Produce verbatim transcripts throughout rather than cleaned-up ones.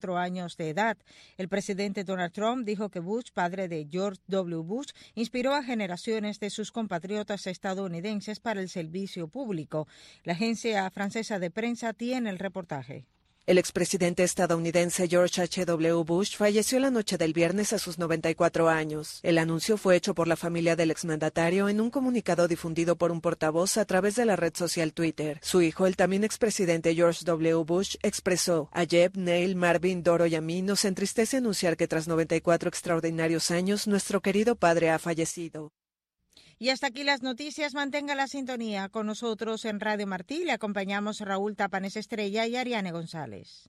cuatro años de edad. El presidente Donald Trump dijo que Bush, padre de George W. Bush, inspiró a generaciones de sus compatriotas estadounidenses para el servicio público. La agencia francesa de prensa tiene el reportaje. El expresidente estadounidense George H W. Bush falleció la noche del viernes a sus noventa y cuatro años. El anuncio fue hecho por la familia del exmandatario en un comunicado difundido por un portavoz a través de la red social Twitter. Su hijo, el también expresidente George W. Bush, expresó: a Jeb, Neil, Marvin, Doro y a mí nos entristece anunciar que tras noventa y cuatro extraordinarios años, nuestro querido padre ha fallecido. Y hasta aquí las noticias. Mantenga la sintonía con nosotros en Radio Martí. Le acompañamos Raúl Tapanes Estrella y Ariane González.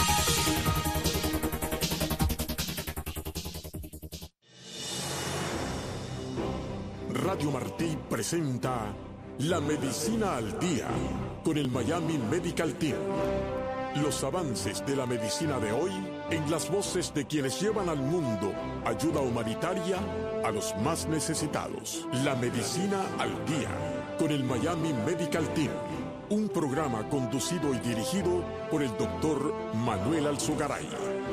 Radio Martí presenta La Medicina al Día con el Miami Medical Team. Los avances de la medicina de hoy en las voces de quienes llevan al mundo ayuda humanitaria a los más necesitados. La Medicina al Día con el Miami Medical Team. Un programa conducido y dirigido por el doctor Manuel Alzugaray.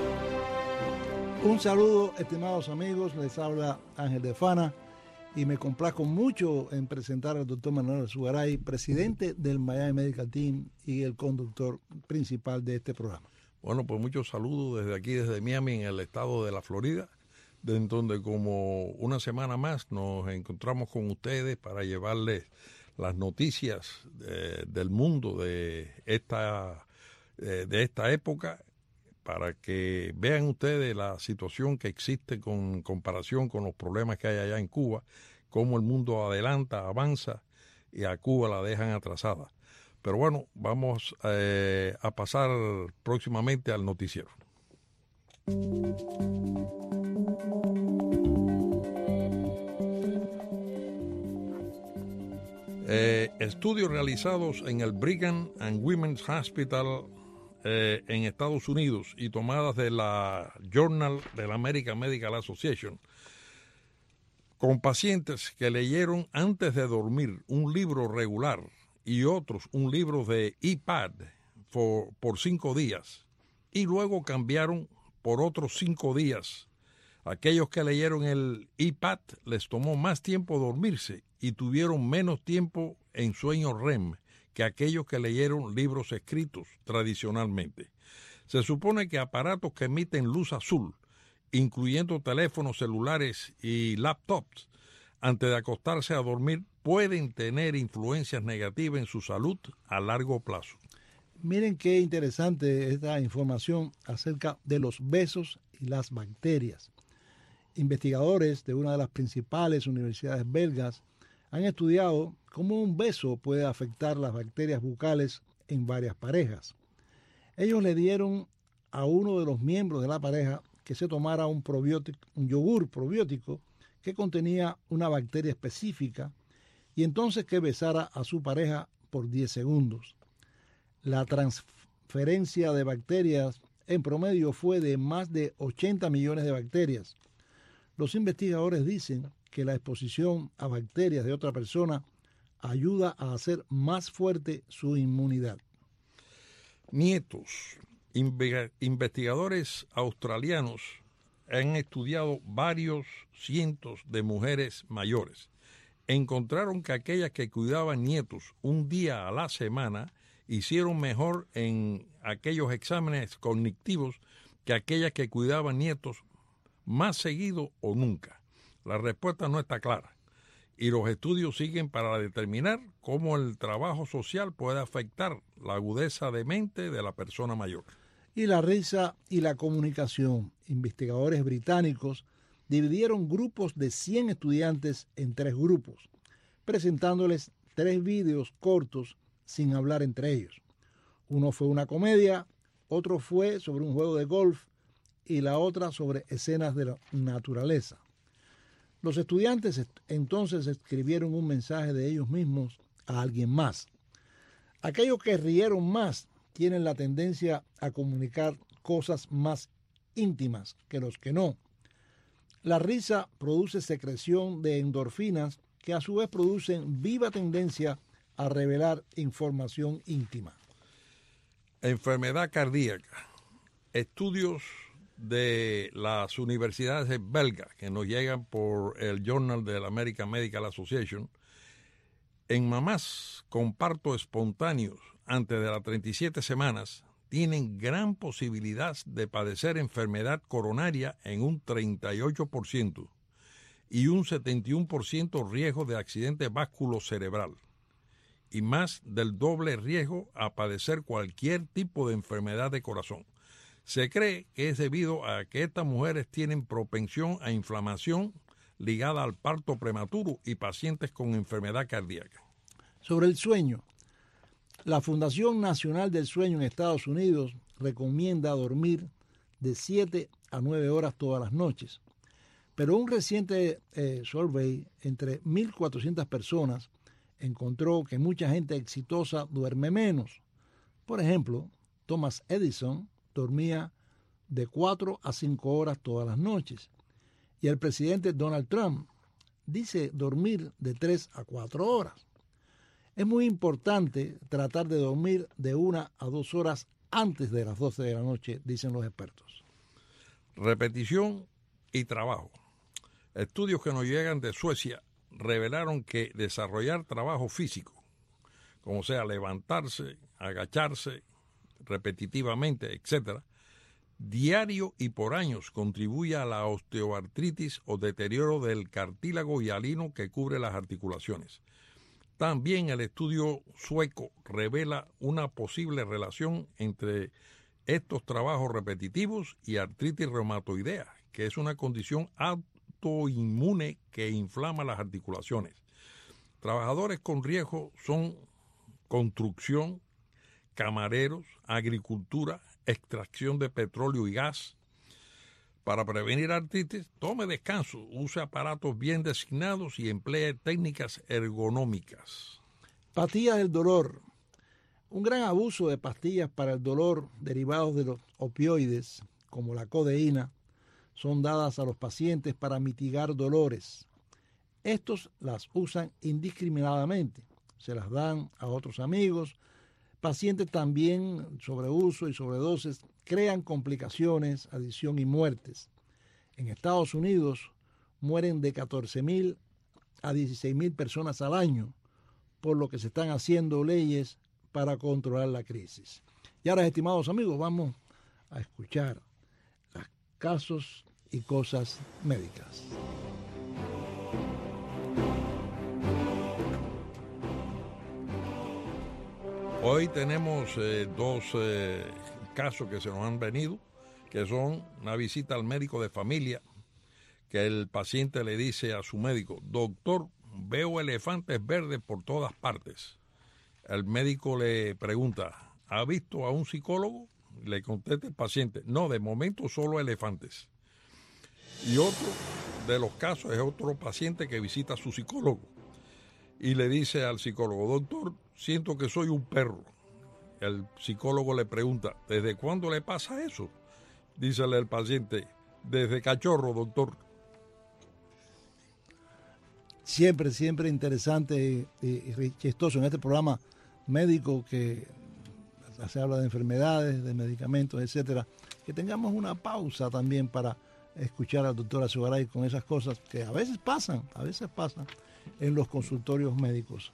Un saludo, estimados amigos. Les habla Ángel de Fana y me complazco mucho en presentar al doctor Manuel Alzugaray, presidente del Miami Medical Team y el conductor principal de este programa. Bueno, pues muchos saludos desde aquí, desde Miami, en el estado de la Florida, de donde como una semana más nos encontramos con ustedes para llevarles las noticias de, del mundo de esta, de, de esta época, para que vean ustedes la situación que existe con comparación con los problemas que hay allá en Cuba, cómo el mundo adelanta, avanza y a Cuba la dejan atrasada. Pero bueno, vamos eh, a pasar próximamente al noticiero. Eh, estudios realizados en el Brigham and Women's Hospital eh, en Estados Unidos y tomadas de la Journal de la American Medical Association con pacientes que leyeron antes de dormir un libro regular y otros un libro de iPad por, por cinco días y luego cambiaron por otros cinco días. Aquellos que leyeron el iPad les tomó más tiempo dormirse y tuvieron menos tiempo en sueño R E M que aquellos que leyeron libros escritos tradicionalmente. Se supone que aparatos que emiten luz azul, incluyendo teléfonos celulares y laptops, antes de acostarse a dormir, pueden tener influencias negativas en su salud a largo plazo. Miren qué interesante esta información acerca de los besos y las bacterias. Investigadores de una de las principales universidades belgas han estudiado cómo un beso puede afectar las bacterias bucales en varias parejas. Ellos le dieron a uno de los miembros de la pareja que se tomara un probiótico, un yogur probiótico que contenía una bacteria específica y entonces que besara a su pareja por diez segundos. La transferencia de bacterias en promedio fue de más de ochenta millones de bacterias. Los investigadores dicen que la exposición a bacterias de otra persona ayuda a hacer más fuerte su inmunidad. Nietos. Inve- investigadores australianos han estudiado varios cientos de mujeres mayores. Encontraron que aquellas que cuidaban nietos un día a la semana hicieron mejor en aquellos exámenes cognitivos que aquellas que cuidaban nietos más seguido o nunca. La respuesta no está clara y los estudios siguen para determinar cómo el trabajo social puede afectar la agudeza de mente de la persona mayor. Y la risa y la comunicación. Investigadores británicos dividieron grupos de cien estudiantes en tres grupos, presentándoles tres vídeos cortos sin hablar entre ellos. Uno fue una comedia, otro fue sobre un juego de golf y la otra sobre escenas de la naturaleza. Los estudiantes entonces escribieron un mensaje de ellos mismos a alguien más. Aquellos que rieron más tienen la tendencia a comunicar cosas más íntimas que los que no. La risa produce secreción de endorfinas que a su vez producen viva tendencia a revelar información íntima. Enfermedad cardíaca. estudios de las universidades belgas que nos llegan por el Journal de la American Medical Association, en mamás con parto espontáneos antes de las treinta y siete semanas tienen gran posibilidad de padecer enfermedad coronaria en un treinta y ocho por ciento y un setenta y uno por ciento riesgo de accidente vasculocerebral y más del doble riesgo a padecer cualquier tipo de enfermedad de corazón. Se cree que es debido a que estas mujeres tienen propensión a inflamación ligada al parto prematuro y pacientes con enfermedad cardíaca. Sobre el sueño, la Fundación Nacional del Sueño en Estados Unidos recomienda dormir de siete a nueve horas todas las noches. Pero un reciente eh, survey entre mil cuatrocientas personas encontró que mucha gente exitosa duerme menos. Por ejemplo, Thomas Edison dormía de cuatro a cinco horas todas las noches. Y el presidente Donald Trump dice dormir de tres a cuatro horas. Es muy importante tratar de dormir de una a dos horas antes de las doce de la noche, dicen los expertos. Repetición y trabajo. Estudios que nos llegan de Suecia revelaron que desarrollar trabajo físico, como sea levantarse, agacharse repetitivamente, etcétera, diario y por años contribuye a la osteoartritis o deterioro del cartílago hialino que cubre las articulaciones. También el estudio sueco revela una posible relación entre estos trabajos repetitivos y artritis reumatoidea, que es una condición autoinmune que inflama las articulaciones. Trabajadores con riesgo son construcción, camareros, agricultura, extracción de petróleo y gas. Para prevenir artritis, tome descanso, use aparatos bien designados y emplee técnicas ergonómicas. Pastillas del dolor. Un gran abuso de pastillas para el dolor derivados de los opioides, como la codeína, son dadas a los pacientes para mitigar dolores. Estos las usan indiscriminadamente, se las dan a otros amigos. Pacientes también, sobreuso y sobredosis, crean complicaciones, adicción y muertes. En Estados Unidos mueren de catorce mil a dieciséis mil personas al año, por lo que se están haciendo leyes para controlar la crisis. Y ahora, estimados amigos, vamos a escuchar los casos y cosas médicas. Hoy tenemos eh, dos eh, casos que se nos han venido, que son una visita al médico de familia, que el paciente le dice a su médico: doctor, veo elefantes verdes por todas partes. El médico le pregunta: ¿ha visto a un psicólogo? Le contesta el paciente: no, de momento solo elefantes. Y otro de los casos es otro paciente que visita a su psicólogo y le dice al psicólogo: doctor, siento que soy un perro. El psicólogo le pregunta: ¿desde cuándo le pasa eso? Dícele el paciente: desde cachorro, doctor. Siempre, siempre interesante y, y chistoso en este programa médico que se habla de enfermedades, de medicamentos, etcétera, que tengamos una pausa también para escuchar al doctor Azugaray con esas cosas que a veces pasan, a veces pasan en los consultorios médicos.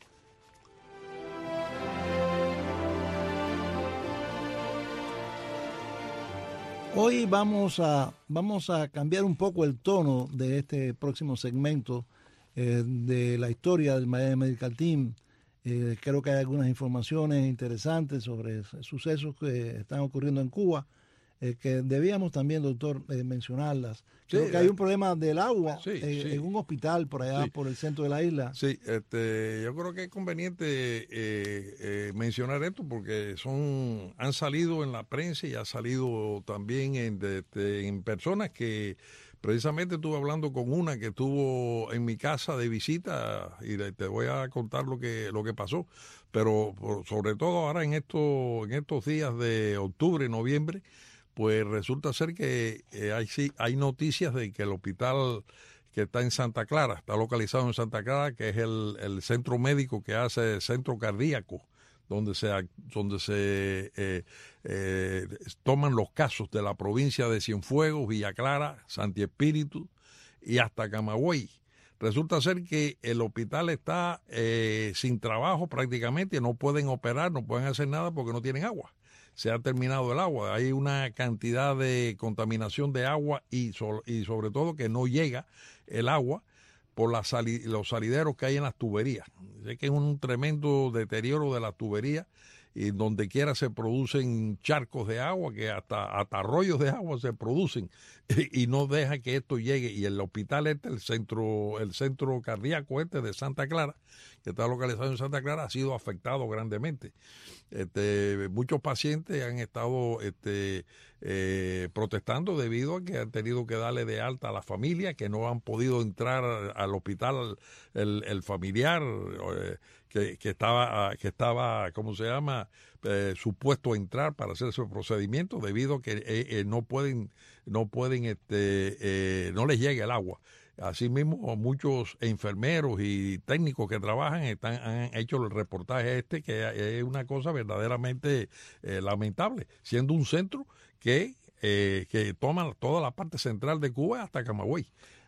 Hoy vamos a, vamos a cambiar un poco el tono de este próximo segmento eh, de la historia del Miami Medical Team. Eh, creo que hay algunas informaciones interesantes sobre sucesos que están ocurriendo en Cuba, eh, que debíamos también, doctor, eh, mencionarlas. Creo sí, que hay un problema del agua sí, eh, sí. en un hospital por allá, sí. por el centro de la isla. Sí, este, yo creo que es conveniente eh, eh, mencionar esto porque son han salido en la prensa y ha salido también en, de, de, en personas que precisamente estuve hablando con una que estuvo en mi casa de visita y te voy a contar lo que lo que pasó, pero por, sobre todo ahora en estos en estos días de octubre, noviembre, pues resulta ser que eh, hay sí hay noticias de que el hospital que está en Santa Clara, está localizado en Santa Clara, que es el, el centro médico que hace centro cardíaco donde se, donde se eh, eh, toman los casos de la provincia de Cienfuegos, Villa Clara, Santi Espíritu y hasta Camagüey. Resulta ser que el hospital está eh, sin trabajo prácticamente, no pueden operar, no pueden hacer nada porque no tienen agua. Se ha terminado el agua, hay una cantidad de contaminación de agua y, so, y sobre todo que no llega el agua por la sali, los salideros que hay en las tuberías. Sé que es un tremendo deterioro de las tuberías y donde quiera se producen charcos de agua, que hasta, hasta arroyos de agua se producen y, y no deja que esto llegue. Y el hospital este, el centro, el centro cardíaco este de Santa Clara, que está localizado en Santa Clara, ha sido afectado grandemente. Este, muchos pacientes han estado este, eh, protestando debido a que han tenido que darle de alta a la familia, que no han podido entrar al hospital el, el familiar eh, que, que estaba, que estaba, ¿cómo se llama?, eh, supuesto a entrar para hacer ese procedimiento, debido a que eh, eh, no pueden, no pueden, este, eh, no les llega el agua. Asimismo, muchos enfermeros y técnicos que trabajan están, han hecho el reportaje este, que es una cosa verdaderamente eh, lamentable, siendo un centro que, eh, que toma toda la parte central de Cuba hasta Camagüey.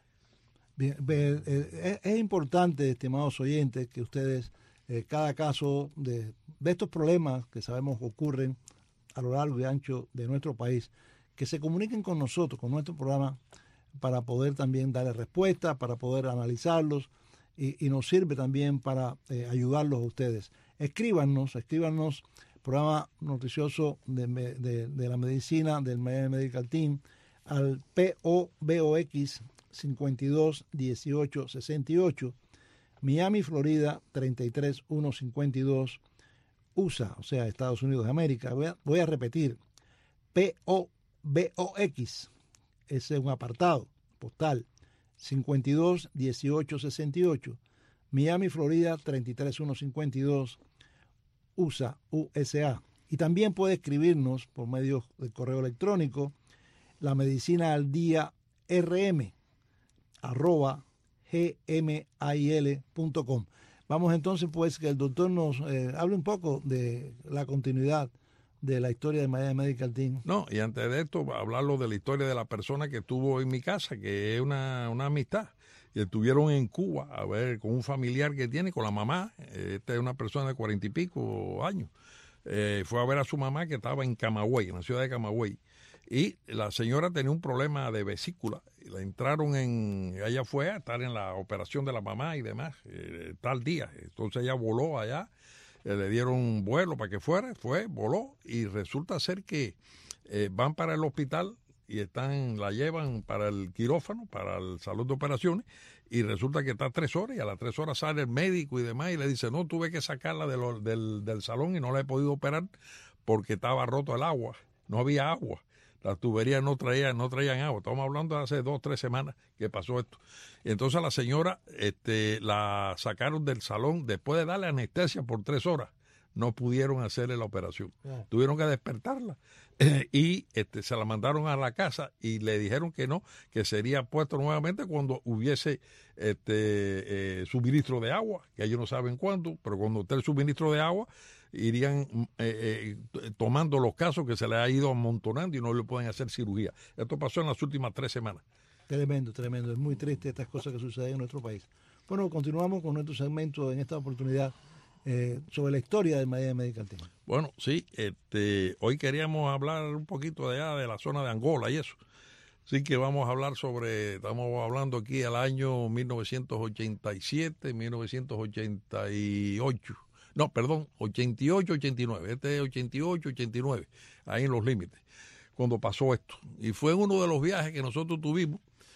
Bien, eh, es importante, estimados oyentes, que ustedes, eh, cada caso de, de estos problemas que sabemos ocurren a lo largo y ancho de nuestro país, que se comuniquen con nosotros, con nuestro programa, para poder también darle respuesta, para poder analizarlos y, y nos sirve también para eh, ayudarlos a ustedes. Escríbanos, escríbanos, programa noticioso de, de, de la medicina del Miami Medical Team al P O B O X cincuenta y dos dieciocho sesenta y ocho, Miami, Florida treinta y tres mil ciento cincuenta y dos, U S A, o sea, Estados Unidos de América. Voy a, voy a repetir, P O B O X, ese es un apartado postal, cincuenta y dos dieciocho sesenta y ocho, Miami, Florida treinta y tres mil ciento cincuenta y dos, U S A, U S A. Y también puede escribirnos por medio del correo electrónico, la medicina al día rm arroba gmail punto com. Vamos entonces pues que el doctor nos eh, hable un poco de la continuidad de la historia de Miami Medical Team. No, y antes de esto, hablarlo de la historia de la persona que estuvo en mi casa, que es una, una amistad. Y estuvieron en Cuba, a ver, con un familiar que tiene, con la mamá. Esta es una persona de cuarenta y pico años. Eh, fue a ver a su mamá que estaba en Camagüey, en la ciudad de Camagüey. Y la señora tenía un problema de vesícula. La entraron en, ella fue a estar en la operación de la mamá y demás, eh, tal día. Entonces ella voló allá, eh, le dieron un vuelo para que fuera, fue, voló, y resulta ser que eh, van para el hospital y están, la llevan para el quirófano, para el salón de operaciones, y resulta que está tres horas, y a las tres horas sale el médico y demás, y le dice, no, tuve que sacarla de lo, del, del salón y no la he podido operar porque estaba roto el agua, no había agua. Las tuberías no traían, no traían agua. Estamos hablando de hace dos, tres semanas que pasó esto. Y entonces a la señora este, la sacaron del salón después de darle anestesia por tres horas. No pudieron hacerle la operación. Yeah. Tuvieron que despertarla eh, y este, se la mandaron a la casa y le dijeron que no, que sería puesto nuevamente cuando hubiese este, eh, suministro de agua, que ellos no saben cuándo, pero cuando esté el suministro de agua, irían eh, eh, tomando los casos que se les ha ido amontonando y no le pueden hacer cirugía. Esto pasó en las últimas tres semanas. Tremendo, tremendo. Es muy triste estas cosas que suceden en nuestro país. Bueno, continuamos con nuestro segmento en esta oportunidad eh, sobre la historia del Miami Medical Team. Bueno, sí, este, hoy queríamos hablar un poquito de allá, de la zona de Angola y eso. Así que vamos a hablar sobre, estamos hablando aquí del año mil novecientos ochenta y siete, mil novecientos ochenta y ocho. No, perdón, ochenta y ocho, ochenta y nueve. Este es ochenta y ocho, ochenta y nueve, ahí en los límites, cuando pasó esto. Y fue uno de los viajes que nosotros tuvimos,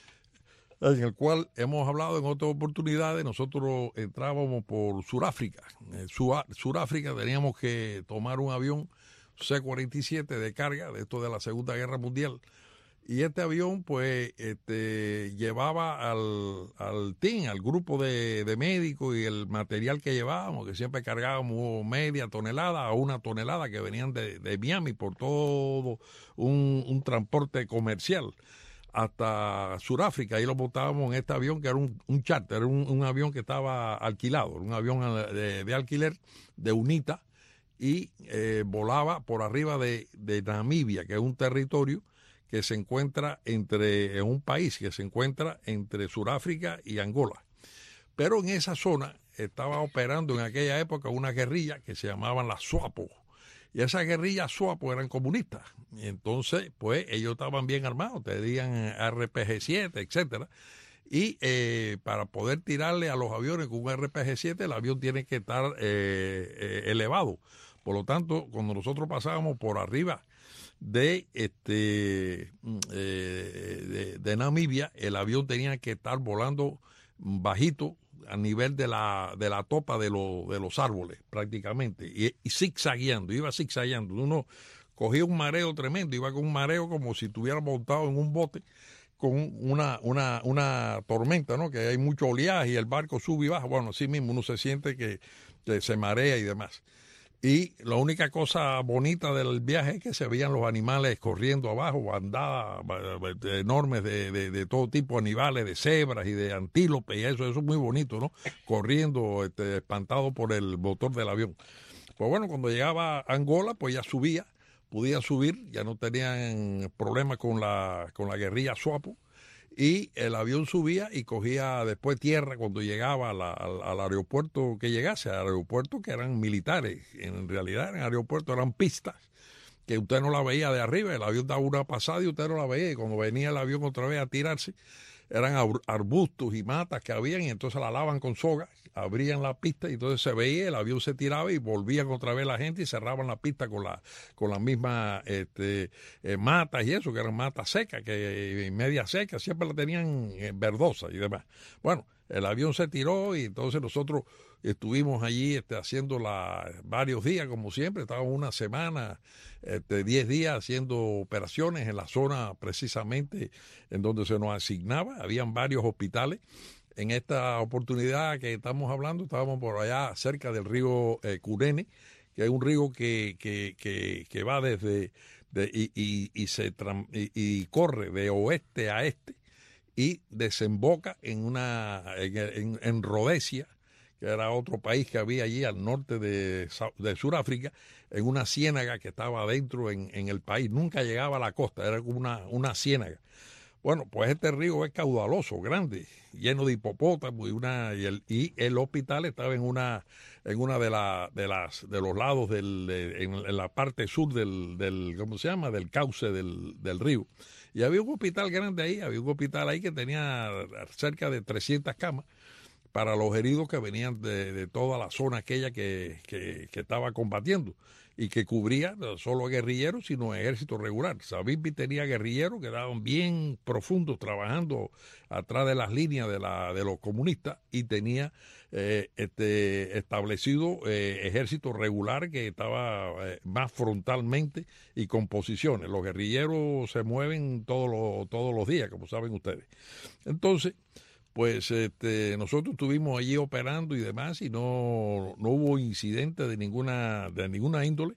en el cual hemos hablado en otras oportunidades. Nosotros entrábamos por Sudáfrica. En Sudáfrica teníamos que tomar un avión C cuarenta y siete de carga, de esto de la Segunda Guerra Mundial. Y este avión, pues, este, llevaba al, al team, al grupo de, de médicos y el material que llevábamos, que siempre cargábamos media tonelada a una tonelada que venían de, de Miami por todo un, un transporte comercial hasta Sudáfrica. Ahí lo montábamos en este avión que era un, un charter, un, un avión que estaba alquilado, un avión de, de alquiler de UNITA. y eh, volaba por arriba de, de Namibia, que es un territorio que se encuentra entre, en un país que se encuentra entre Sudáfrica y Angola. Pero en esa zona estaba operando en aquella época una guerrilla que se llamaban las SWAPO. Y esas guerrillas SWAPO eran comunistas. Y entonces, pues, ellos estaban bien armados, tenían R P G siete, etcétera. Y eh, para poder tirarle a los aviones con un R P G siete, el avión tiene que estar eh, eh, elevado. Por lo tanto, cuando nosotros pasábamos por arriba de este eh, de, de Namibia, el avión tenía que estar volando bajito a nivel de la de la topa de, lo, de los árboles prácticamente y, y zigzagueando, iba zigzagueando. Uno cogía un mareo tremendo, iba con un mareo como si estuviera montado en un bote con una una una tormenta, ¿no? Que hay mucho oleaje y el barco sube y baja. Bueno, así mismo uno se siente que, que se marea y demás. Y la única cosa bonita del viaje es que se veían los animales corriendo abajo, bandadas enormes de, de, de todo tipo de animales, de cebras y de antílopes, y eso, eso es muy bonito, ¿no? Corriendo, este, espantado por el motor del avión. Pues bueno, cuando llegaba a Angola, pues ya subía, podía subir, ya no tenían problemas con la, con la guerrilla SWAPO. Y el avión subía y cogía después tierra cuando llegaba a la, al, al aeropuerto que llegase, al aeropuerto que eran militares. En realidad en el aeropuerto eran pistas que usted no la veía de arriba, el avión daba una pasada y usted no la veía. Y cuando venía el avión otra vez a tirarse, eran arbustos y matas que habían y entonces la lavan con soga, abrían la pista y entonces se veía, el avión se tiraba y volvían otra vez la gente y cerraban la pista con la con las mismas este, eh, matas y eso, que eran matas secas, que media secas, siempre la tenían eh, verdosa y demás. Bueno, el avión se tiró y entonces nosotros estuvimos allí este, haciendo la, varios días, como siempre, estábamos una semana, este, diez días haciendo operaciones en la zona precisamente en donde se nos asignaba. Habían varios hospitales. En esta oportunidad que estamos hablando, estábamos por allá cerca del río eh, Cunene, que es un río que, que, que, que va desde de, y, y, y, se, y, y corre de oeste a este y desemboca en, una, en, en, en Rodesia, que era otro país que había allí al norte de, de Sudáfrica, en una ciénaga que estaba adentro en, en el país. Nunca llegaba a la costa, era como una, una ciénaga. Bueno, pues este río es caudaloso, grande, lleno de hipopótamos y una y el, y el hospital estaba en una en una de la, de las de los lados del de, en, en la parte sur del, del ¿cómo se llama? Del cauce del, del río. Y había un hospital grande ahí, había un hospital ahí que tenía cerca de trescientas camas para los heridos que venían de, de toda la zona aquella que, que, que estaba combatiendo y que cubría no solo guerrilleros, sino ejército regular. Savimbi tenía guerrilleros que estaban bien profundos trabajando atrás de las líneas de, la, de los comunistas y tenía eh, este, establecido eh, ejército regular que estaba eh, más frontalmente y con posiciones. Los guerrilleros se mueven todos los, todos los días, como saben ustedes. Entonces, pues este, nosotros estuvimos allí operando y demás y no, no hubo incidente de ninguna, de ninguna índole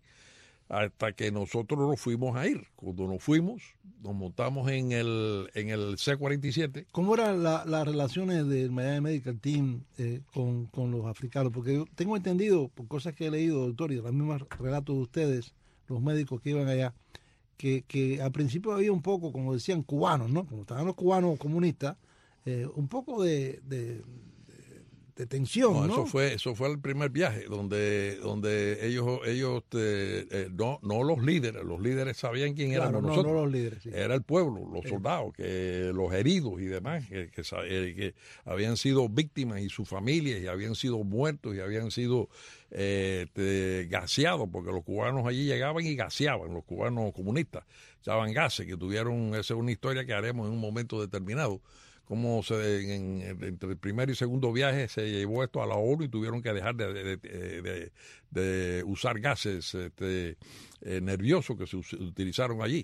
hasta que nosotros nos fuimos a ir. Cuando nos fuimos, nos montamos en el, en el C cuarenta y siete. ¿Cómo eran la, las relaciones del Miami Medical Team eh, con, con los africanos? Porque yo tengo entendido, por cosas que he leído, doctor, y los mismos relatos de ustedes, los médicos que iban allá, que, que al principio había un poco, como decían, cubanos, ¿no? Como estaban los cubanos comunistas, Eh, un poco de, de, de, de tensión, ¿no? ¿no? Eso fue, eso fue el primer viaje donde, donde ellos, ellos eh, eh, no, no los líderes, los líderes sabían quién claro, éramos no, nosotros. No los líderes, sí. Era el pueblo, los soldados, que los heridos y demás, que, que, que habían sido víctimas y sus familias y habían sido muertos y habían sido eh, este, gaseados, porque los cubanos allí llegaban y gaseaban, los cubanos comunistas echaban gases, que tuvieron, esa es una historia que haremos en un momento determinado. Cómo se, en, en, entre el primer y segundo viaje se llevó esto a la ONU y tuvieron que dejar de, de, de, de, de usar gases este, eh, nerviosos que se utilizaron allí.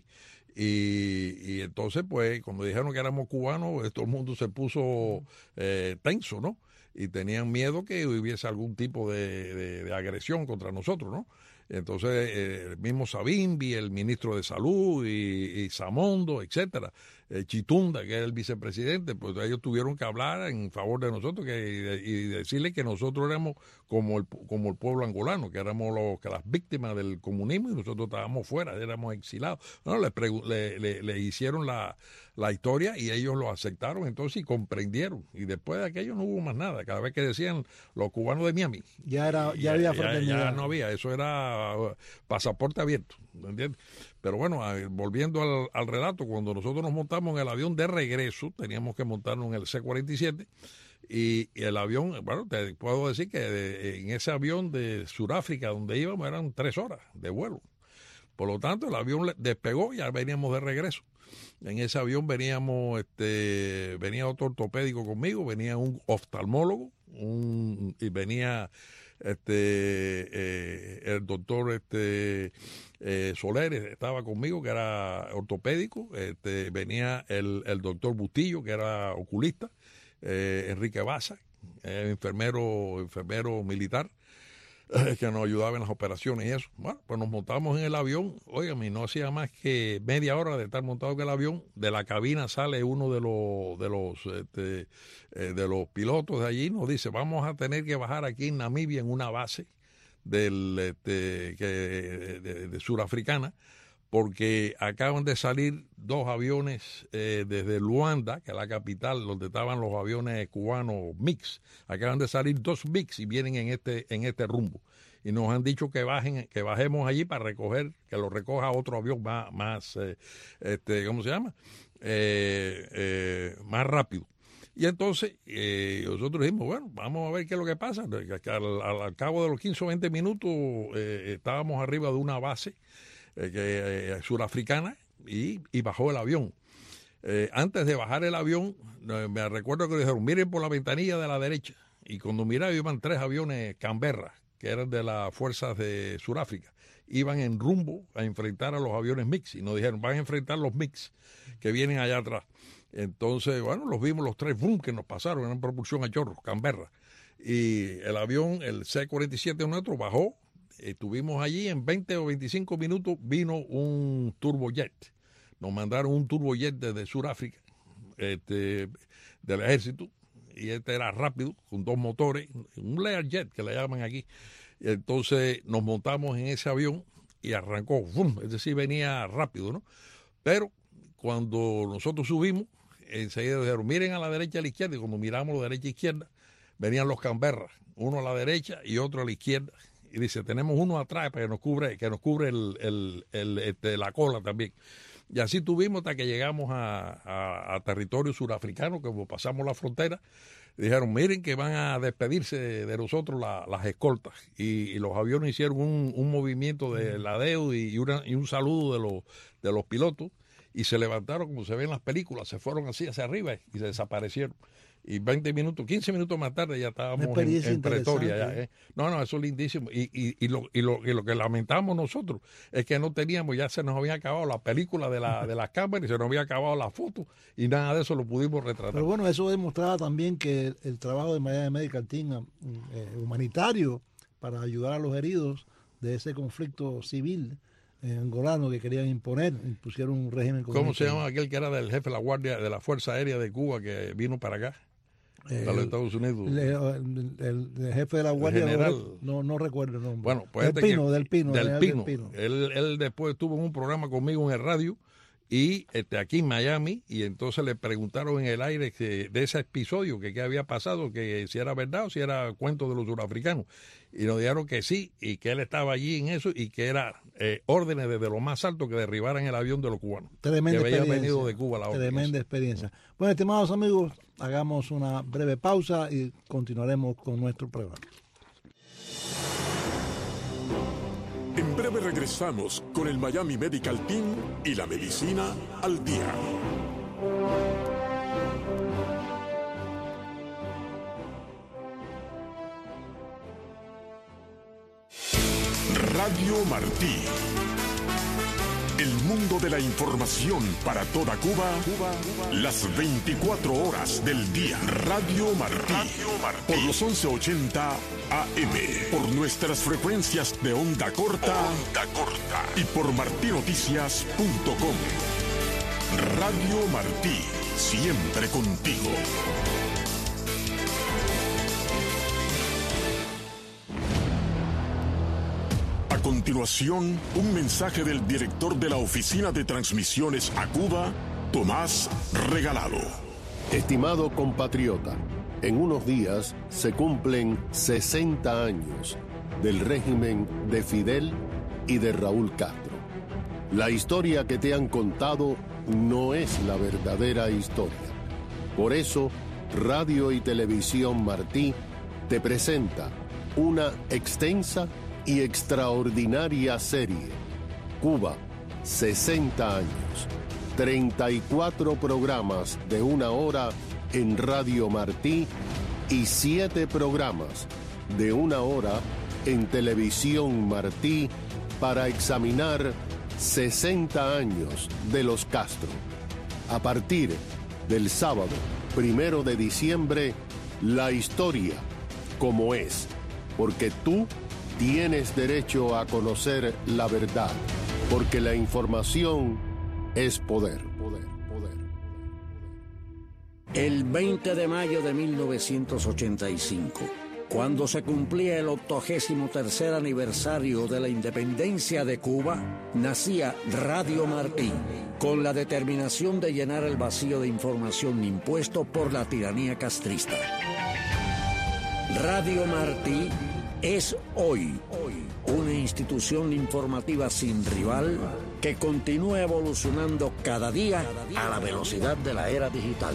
Y, y entonces, pues, cuando dijeron que éramos cubanos, pues, todo el mundo se puso eh, tenso, ¿no? Y tenían miedo que hubiese algún tipo de, de, de agresión contra nosotros, ¿no? Entonces, eh, el mismo Savimbi, el ministro de Salud y, y Samondo, etcétera, eh, Chitunda, que era el vicepresidente, pues ellos tuvieron que hablar en favor de nosotros que, y, y decirle que nosotros éramos como el, como el pueblo angolano, que éramos los, que las víctimas del comunismo y nosotros estábamos fuera, éramos exilados. No, le, le, le, le hicieron la, la historia y ellos lo aceptaron entonces y comprendieron. Y después de aquello no hubo más nada. Cada vez que decían los cubanos de Miami, ya era ya, ya había fraternidad. Ya, ya no había, eso era pasaporte abierto, ¿entiendes? Pero bueno, volviendo al, al relato, cuando nosotros nos montamos en el avión de regreso, teníamos que montarnos en el C cuarenta y siete, y, y el avión, bueno, te puedo decir que de, en ese avión de Sudáfrica donde íbamos eran tres horas de vuelo. Por lo tanto, el avión despegó y ya veníamos de regreso. En ese avión veníamos, este, venía otro ortopédico conmigo, venía un oftalmólogo, un, y venía este eh, el doctor este eh, Soler estaba conmigo, que era ortopédico, este, venía el, el doctor Bustillo, que era oculista, eh, Enrique Baza, eh, enfermero, enfermero militar, eh, que nos ayudaba en las operaciones y eso. Bueno, pues nos montamos en el avión, óigame, no hacía más que media hora de estar montado en el avión. De la cabina sale uno de los de los este, eh, de los pilotos de allí, nos dice, vamos a tener que bajar aquí en Namibia en una base del este, que, de, de surafricana, porque acaban de salir dos aviones eh, desde Luanda, que es la capital, donde estaban los aviones cubanos mix. Acaban de salir dos mix y vienen en este en este rumbo. Y nos han dicho que bajen, que bajemos allí para recoger, que lo recoja otro avión más, más eh, este, ¿cómo se llama? Eh, eh, más rápido. Y entonces eh, nosotros dijimos, bueno, vamos a ver qué es lo que pasa. Al, al, al cabo de los quince o veinte minutos eh, estábamos arriba de una base eh, que, eh, surafricana y, y bajó el avión. Eh, antes de bajar el avión, eh, me recuerdo que dijeron, miren por la ventanilla de la derecha. Y cuando miraba iban tres aviones Canberra, que eran de las fuerzas de Sudáfrica. Iban en rumbo a enfrentar a los aviones mix. Y nos dijeron, van a enfrentar los mix que vienen allá atrás. Entonces, bueno, los vimos los tres, boom, que nos pasaron, eran propulsión a chorro, Canberra. Y el avión, el C cuarenta y siete nuestro, bajó. Estuvimos allí, en veinte o veinticinco minutos vino un turbojet. Nos mandaron un turbojet desde Sudáfrica, este, del ejército, y este era rápido, con dos motores, un Learjet que le llaman aquí. Y entonces nos montamos en ese avión y arrancó, boom, es decir, venía rápido, ¿no? Pero cuando nosotros subimos, enseguida dijeron, miren a la derecha y a la izquierda, y cuando miramos a la derecha e izquierda, venían los Canberra, uno a la derecha y otro a la izquierda. Y dice, tenemos uno atrás que nos cubre, que nos cubre el, el, el, este, la cola también. Y así tuvimos hasta que llegamos a, a, a territorio surafricano, que pasamos la frontera. Dijeron, miren que van a despedirse de, de nosotros la, las escoltas. Y, y los aviones hicieron un, un movimiento de ladeo y, y, una, y un saludo de los, de los pilotos. Y se levantaron como se ve en las películas, se fueron así hacia arriba y se desaparecieron. Y veinte minutos, quince minutos más tarde ya estábamos en, en Pretoria. Ya, ¿eh? No, no, eso es lindísimo. Y, y, y, lo, y, lo, y lo que lamentamos nosotros es que no teníamos, ya se nos había acabado la película de, la, de las cámaras y se nos había acabado la foto y nada de eso lo pudimos retratar. Pero bueno, eso demostraba también que el, el trabajo de Miami Medical Team eh, humanitario para ayudar a los heridos de ese conflicto civil angolano que querían imponer, impusieron un régimen. ¿Cómo se llama aquel que era del jefe de la Guardia de la Fuerza Aérea de Cuba que vino para acá? Eh, a los Estados Unidos. El, el, el, el jefe de la Guardia general, no, no recuerdo el nombre. Bueno, pues del, este Pino, que, del Pino, del Pino. del Pino. Él, él después estuvo en un programa conmigo en el radio y este, aquí en Miami, y entonces le preguntaron en el aire que, de ese episodio, que qué había pasado, que si era verdad o si era cuento de los surafricanos. Y nos dijeron que sí, y que él estaba allí en eso, y que era eh, órdenes desde lo más alto que derribaran el avión de los cubanos. Tremenda que había experiencia. venido de Cuba la orden. Tremenda experiencia. Bueno, estimados amigos, hagamos una breve pausa y continuaremos con nuestro programa. En breve regresamos con el Miami Medical Team y la medicina al día. Radio Martí. El mundo de la información para toda Cuba, Cuba, Cuba. Las veinticuatro horas del día. Radio Martí. Radio Martí. Por los once ochenta A M. Por nuestras frecuencias de onda corta. Onda corta. Y por martí noticias punto com. Radio Martí. Siempre contigo. continuación, un mensaje del director de la Oficina de Transmisiones a Cuba, Tomás Regalado. Estimado compatriota, en unos días se cumplen sesenta años del régimen de Fidel y de Raúl Castro. La historia que te han contado no es la verdadera historia. Por eso, Radio y Televisión Martí te presenta una extensa y extraordinaria serie. Cuba, sesenta años. treinta y cuatro programas de una hora en Radio Martí y siete programas de una hora en Televisión Martí para examinar sesenta años de los Castro. A partir del sábado primero de diciembre, la historia como es, porque tú tienes derecho a conocer la verdad, porque la información es poder. Poder, poder. El veinte de mayo de mil novecientos ochenta y cinco, cuando se cumplía el octogésimo tercer aniversario de la independencia de Cuba, nacía Radio Martí, con la determinación de llenar el vacío de información impuesto por la tiranía castrista. Radio Martí es hoy, hoy una institución informativa sin rival que continúa evolucionando cada día a la velocidad de la era digital.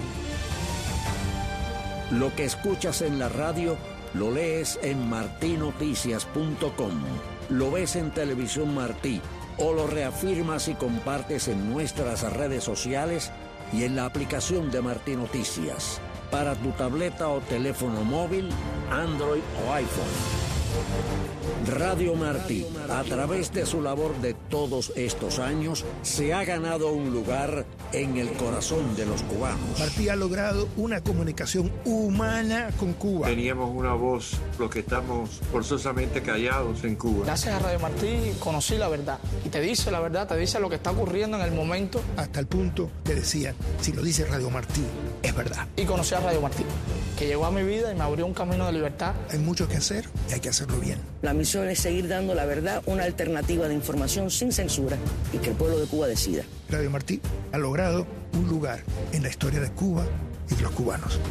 Lo que escuchas en la radio lo lees en martí noticias punto com, lo ves en Televisión Martí o lo reafirmas y compartes en nuestras redes sociales y en la aplicación de Martí Noticias para tu tableta o teléfono móvil, Android o iPhone. Radio Martí, a través de su labor de todos estos años, se ha ganado un lugar en el corazón de los cubanos. Martí ha logrado una comunicación humana con Cuba. Teníamos una voz, los que estamos forzosamente callados en Cuba. Gracias a Radio Martí conocí la verdad. Y te dice la verdad, te dice lo que está ocurriendo en el momento. Hasta el punto que decían, si lo dice Radio Martí, es verdad. Y conocí a Radio Martí, que llegó a mi vida y me abrió un camino de libertad. Hay mucho que hacer y hay que hacerlo bien. La misión es seguir dando la verdad, una alternativa de información sin censura y que el pueblo de Cuba decida. Radio Martí ha logrado un lugar en la historia de Cuba y de los cubanos.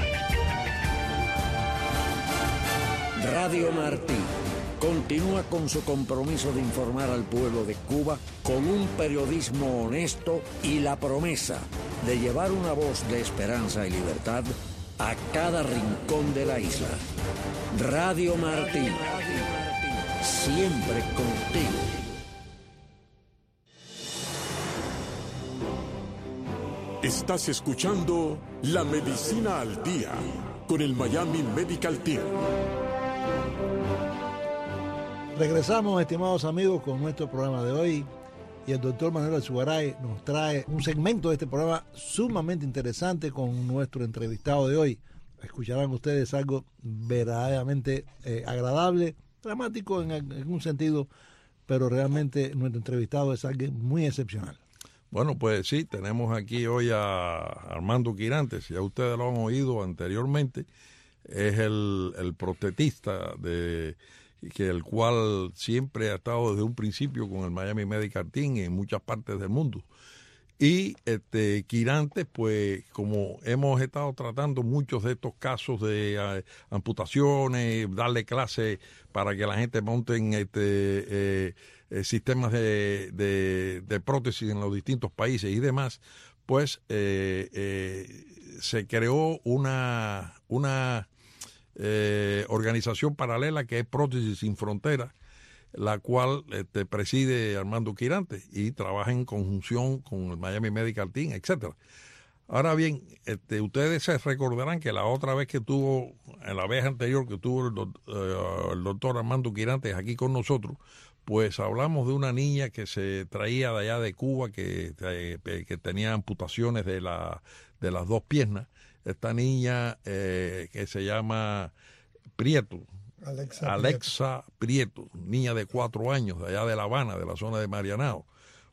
Radio Martí continúa con su compromiso de informar al pueblo de Cuba con un periodismo honesto y la promesa de llevar una voz de esperanza y libertad a cada rincón de la isla. Radio Martí, siempre contigo. Estás escuchando La Medicina al Día con el Miami Medical Team. Regresamos, estimados amigos, con nuestro programa de hoy. Y el doctor Manuel Alzugaray nos trae un segmento de este programa sumamente interesante con nuestro entrevistado de hoy. Escucharán ustedes algo verdaderamente eh, agradable, dramático en, en un sentido, pero realmente nuestro entrevistado es alguien muy excepcional. Bueno, pues sí, tenemos aquí hoy a Armando Quirantes, ya ustedes lo han oído anteriormente, es el, el protetista de... que el cual siempre ha estado desde un principio con el Miami Medical Team en muchas partes del mundo. Y este Quirantes, pues como hemos estado tratando muchos de estos casos de uh, amputaciones, darle clases para que la gente monte en este, eh, eh, sistemas de, de, de prótesis en los distintos países y demás, pues eh, eh, se creó una... una Eh, organización paralela que es Prótesis Sin Fronteras, la cual este, preside Armando Quirantes y trabaja en conjunción con el Miami Medical Team, etcétera. Ahora bien, este, ustedes se recordarán que la otra vez que tuvo, en la vez anterior que tuvo el, do, uh, el doctor Armando Quirantes aquí con nosotros, pues hablamos de una niña que se traía de allá de Cuba, que, que, que tenía amputaciones de, la, de las dos piernas. Esta niña eh, que se llama Prieto, Alexa, Alexa Prieto. Prieto, niña de cuatro años, de allá de La Habana, de la zona de Marianao.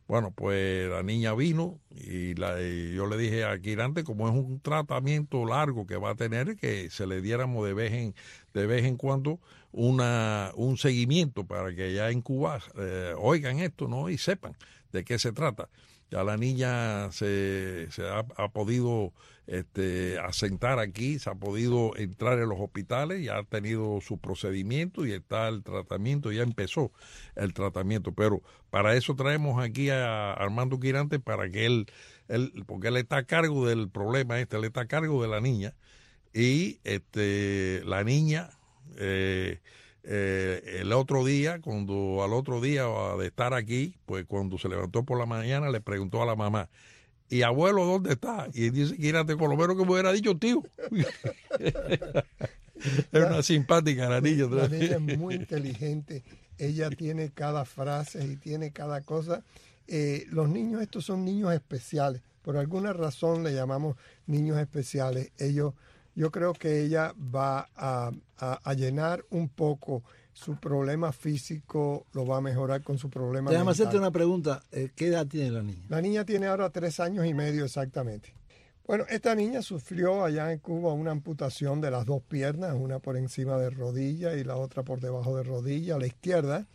Bueno, pues la niña vino y, la, y yo le dije a Quirante, como es un tratamiento largo que va a tener, que se le diéramos de vez en, de vez en cuando una, un seguimiento para que allá en Cuba eh, oigan esto, ¿no? Y sepan de qué se trata. Ya la niña se, se ha, ha podido este, asentar aquí, se ha podido entrar en los hospitales, ya ha tenido su procedimiento y está el tratamiento, ya empezó el tratamiento. Pero para eso traemos aquí a Armando Quirante, para que él, él porque él está a cargo del problema este, él está a cargo de la niña, y este la niña... Eh, Eh, el otro día, cuando al otro día de estar aquí, pues cuando se levantó por la mañana le preguntó a la mamá, ¿y abuelo dónde está? Y dice, quírate, con lo menos que me hubiera dicho tío. Es una simpática la niña. La niña es muy inteligente, ella tiene cada frase y tiene cada cosa. Eh, los niños estos son niños especiales, por alguna razón le llamamos niños especiales. Ellos... Yo creo que ella va a, a, a llenar un poco su problema físico, lo va a mejorar con su problema Déjame mental. hacerte una pregunta. ¿Qué edad tiene la niña? La niña tiene ahora tres años y medio exactamente. Bueno, esta niña sufrió allá en Cuba una amputación de las dos piernas, una por encima de rodilla y la otra por debajo de rodilla, a la izquierda.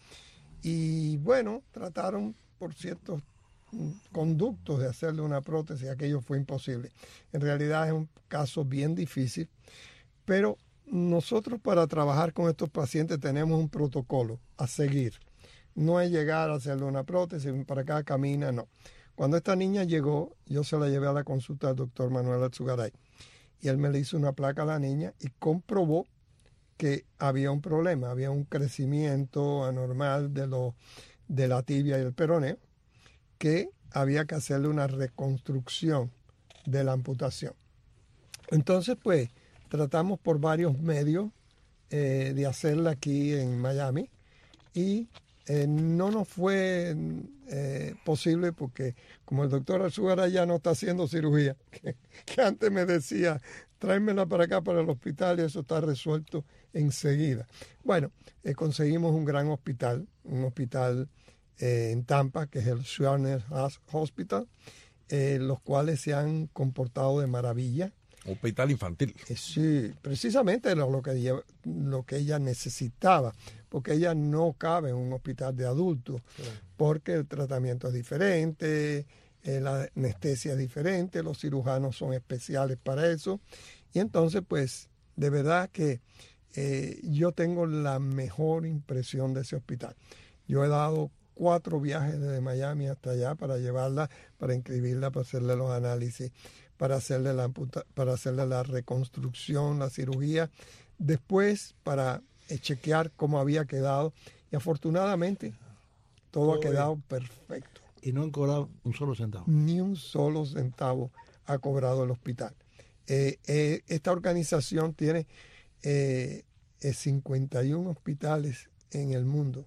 Y bueno, trataron por ciertos conductos de hacerle una prótesis, aquello fue imposible. En realidad es un caso bien difícil, pero nosotros para trabajar con estos pacientes tenemos un protocolo a seguir. No es llegar a hacerle una prótesis, para acá camina, no. Cuando esta niña llegó, yo se la llevé a la consulta del doctor Manuel Alzugaray y él me le hizo una placa a la niña y comprobó que había un problema, había un crecimiento anormal de, lo, de la tibia y el peroneo, que había que hacerle una reconstrucción de la amputación. Entonces, pues, tratamos por varios medios eh, de hacerla aquí en Miami y eh, no nos fue eh, posible porque como el doctor Alzugaray ya no está haciendo cirugía, que, que antes me decía, tráemela para acá, para el hospital, y eso está resuelto enseguida. Bueno, eh, conseguimos un gran hospital, un hospital Eh, en Tampa, que es el Schwerner Hospital, eh, los cuales se han comportado de maravilla. Hospital infantil. Eh, sí, precisamente lo, lo, que ella, lo que ella necesitaba, porque ella no cabe en un hospital de adultos, sí. Porque el tratamiento es diferente, eh, la anestesia es diferente, los cirujanos son especiales para eso, y entonces pues de verdad que eh, yo tengo la mejor impresión de ese hospital. Yo he dado cuatro viajes desde Miami hasta allá para llevarla, para inscribirla, para hacerle los análisis, para hacerle la, para hacerle la reconstrucción, la cirugía, después para chequear cómo había quedado y afortunadamente todo, todo ha quedado bien. Perfecto. Y no han cobrado un solo centavo. Ni un solo centavo ha cobrado el hospital. Eh, eh, esta organización tiene eh, cincuenta y uno hospitales en el mundo.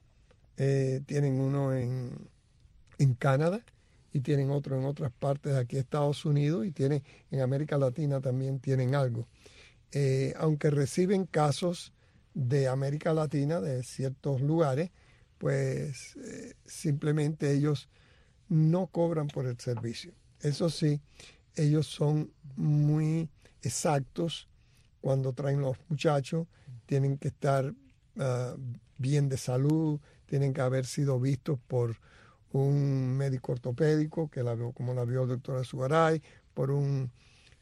Eh, tienen uno en, en Canadá y tienen otro en otras partes de aquí de Estados Unidos y tienen, en América Latina también tienen algo. Eh, aunque reciben casos de América Latina, de ciertos lugares, pues eh, simplemente ellos no cobran por el servicio. Eso sí, ellos son muy exactos cuando traen los muchachos, tienen que estar uh, bien de salud, tienen que haber sido vistos por un médico ortopédico, que la vio, como la vio el doctor Alzugaray, por un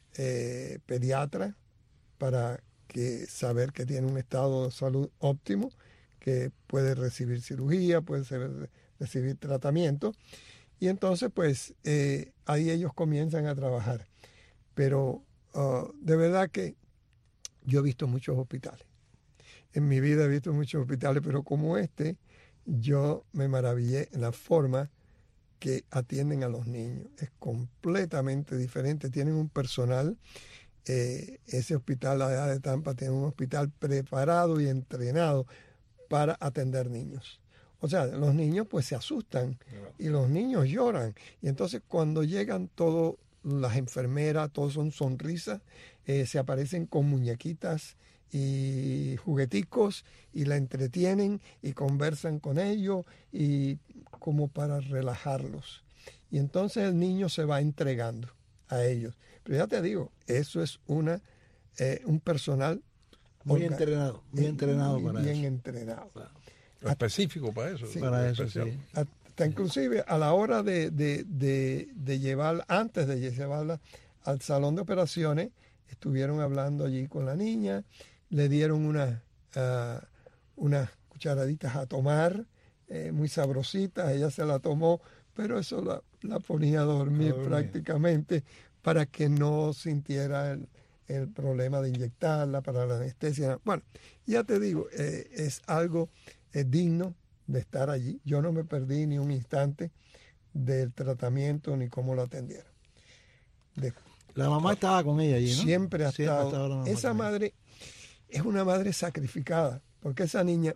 eh, pediatra, para que saber que tiene un estado de salud óptimo, que puede recibir cirugía, puede ser, recibir tratamiento. Y entonces, pues, eh, ahí ellos comienzan a trabajar. Pero uh, de verdad que yo he visto muchos hospitales. En mi vida he visto muchos hospitales, pero como este, yo me maravillé en la forma que atienden a los niños. Es completamente diferente. Tienen un personal, eh, ese hospital, la edad de Tampa, tiene un hospital preparado y entrenado para atender niños. O sea, los niños pues se asustan y los niños lloran. Y entonces cuando llegan todas las enfermeras, todos son sonrisas, eh, se aparecen con muñequitas y jugueticos y la entretienen y conversan con ellos y como para relajarlos. Y entonces el niño se va entregando a ellos. Pero ya te digo, eso es una eh, un personal muy organ- entrenado, muy entrenado muy para bien eso. entrenado. Claro. Específico para eso. Sí, para eso, especial. sí. Hasta inclusive a la hora de, de, de, de llevar, antes de llevarla al salón de operaciones, estuvieron hablando allí con la niña, le dieron una, uh, unas cucharaditas a tomar, eh, muy sabrositas, ella se la tomó, pero eso la, la ponía a dormir, a dormir prácticamente para que no sintiera el, el problema de inyectarla para la anestesia. Bueno, ya te digo, eh, es algo eh, digno de estar allí. Yo no me perdí ni un instante del tratamiento ni cómo lo atendieron. De, la mamá estaba con ella allí, ¿no? Siempre ha Siempre estado. estaba la mamá esa madre es una madre sacrificada, porque esa niña,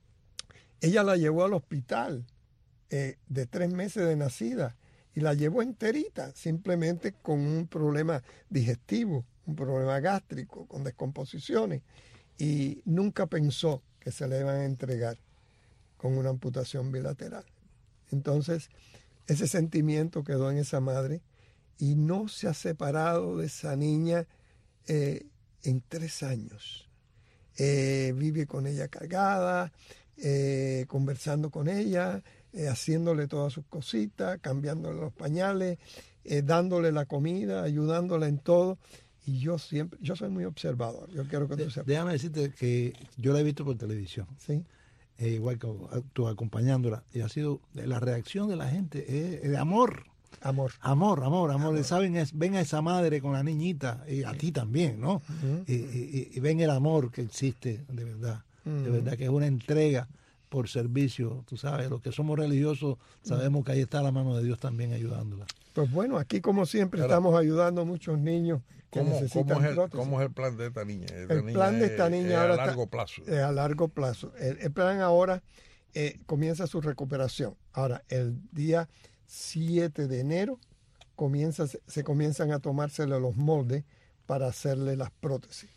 ella la llevó al hospital eh, de tres meses de nacida y la llevó enterita, simplemente con un problema digestivo, un problema gástrico, con descomposiciones, y nunca pensó que se le iban a entregar con una amputación bilateral. Entonces, ese sentimiento quedó en esa madre y no se ha separado de esa niña eh, en tres años. Eh, vive con ella cargada, eh, conversando con ella, eh, haciéndole todas sus cositas, cambiándole los pañales, eh, dándole la comida, ayudándola en todo. Y yo siempre, yo soy muy observador. Yo quiero que tú sepas. Déjame decirte que yo la he visto por televisión. Sí. Eh, igual que tú acompañándola. Y ha sido, la reacción de la gente es, es de amor. Amor. Amor, amor, amor. amor. Saben, es, ven a esa madre con la niñita, y a ti también, ¿no? Uh-huh. y, y, y ven el amor que existe, de verdad. Uh-huh. De verdad que es una entrega por servicio. Tú sabes, los que somos religiosos sabemos uh-huh. que ahí está la mano de Dios también ayudándola. Pues bueno, aquí como siempre Pero, estamos ayudando a muchos niños que ¿cómo, necesitan ¿cómo es, el, prótesis. ¿Cómo es el plan de esta niña? Esta el niña plan de esta es, niña es ahora a largo está, plazo. Es a largo plazo. El, el plan ahora eh, comienza su recuperación. Ahora, el día siete de enero comienza, se comienzan a tomársele los moldes para hacerle las prótesis.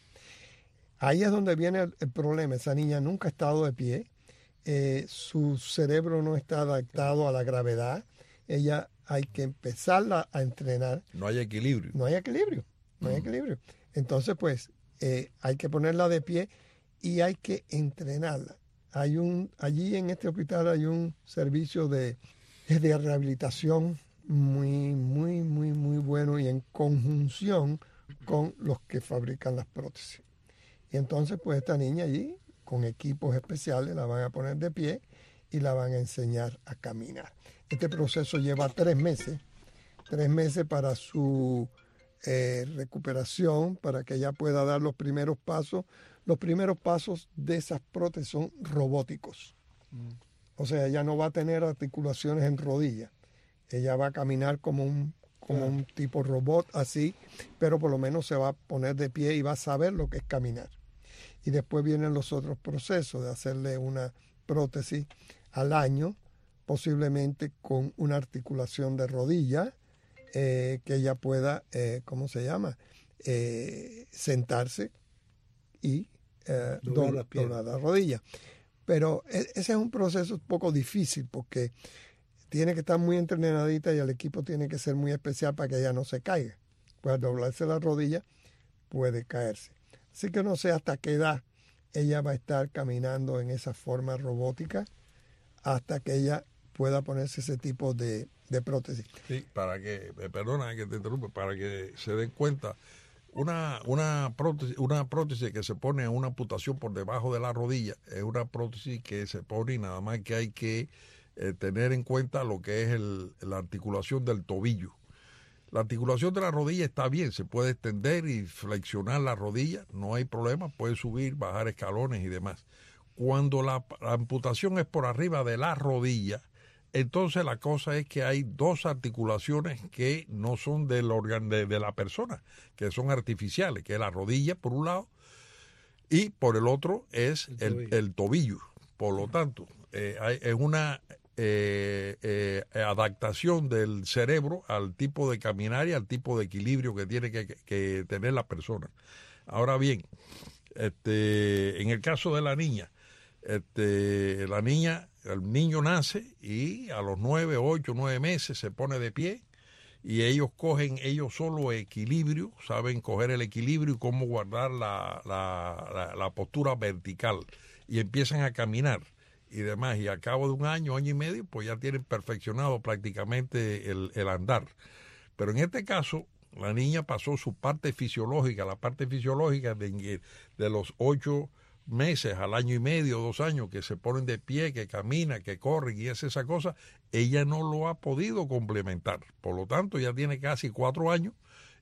Ahí es donde viene el, el problema. Esa niña nunca ha estado de pie. Eh, su cerebro no está adaptado a la gravedad. Ella hay que empezarla a entrenar. No hay equilibrio. No hay equilibrio. No hay equilibrio. Entonces, pues, eh, hay que ponerla de pie y hay que entrenarla. Hay un, allí en este hospital hay un servicio de, de rehabilitación muy, muy, muy, muy bueno y en conjunción con los que fabrican las prótesis. Y entonces, pues, esta niña allí, con equipos especiales, la van a poner de pie y la van a enseñar a caminar. Este proceso lleva tres meses, tres meses para su eh, recuperación, para que ella pueda dar los primeros pasos. Los primeros pasos de esas prótesis son robóticos. Mm. O sea, ella no va a tener articulaciones en rodilla. Ella va a caminar como un, como un tipo robot así, pero por lo menos se va a poner de pie y va a saber lo que es caminar. Y después vienen los otros procesos de hacerle una prótesis al año, posiblemente con una articulación de rodilla, eh, que ella pueda, eh, ¿cómo se llama? Eh, sentarse y eh, doblar, la doblar la rodilla. Pero ese es un proceso un poco difícil porque tiene que estar muy entrenadita y el equipo tiene que ser muy especial para que ella no se caiga. Pues al doblarse la rodilla puede caerse. Así que no sé hasta qué edad ella va a estar caminando en esa forma robótica hasta que ella pueda ponerse ese tipo de, de prótesis. Sí, para que, eh, perdona que te interrumpa, para que se den cuenta, una, una, prótesis, una prótesis que se pone a una amputación por debajo de la rodilla es una prótesis que se pone y nada más que hay que eh, tener en cuenta lo que es el, la articulación del tobillo. La articulación de la rodilla está bien, se puede extender y flexionar la rodilla, no hay problema, puede subir, bajar escalones y demás. Cuando la, la amputación es por arriba de la rodilla, entonces la cosa es que hay dos articulaciones que no son del órgano de, de la persona, que son artificiales, que es la rodilla por un lado y por el otro es el, el, el tobillo. Por lo tanto, eh, hay, es una eh, eh, adaptación del cerebro al tipo de caminar y al tipo de equilibrio que tiene que, que tener la persona. Ahora bien, este, en el caso de la niña, este, la niña, el niño nace y a los nueve, ocho, nueve meses se pone de pie y ellos cogen ellos solo equilibrio, saben coger el equilibrio y cómo guardar la, la, la, la postura vertical y empiezan a caminar y demás, y al cabo de un año, año y medio, pues ya tienen perfeccionado prácticamente el, el andar. Pero en este caso, la niña pasó su parte fisiológica, la parte fisiológica de, de los ocho meses al año y medio, dos años, que se ponen de pie, que camina, que corren y es esa cosa, ella no lo ha podido complementar. Por lo tanto, ya tiene casi cuatro años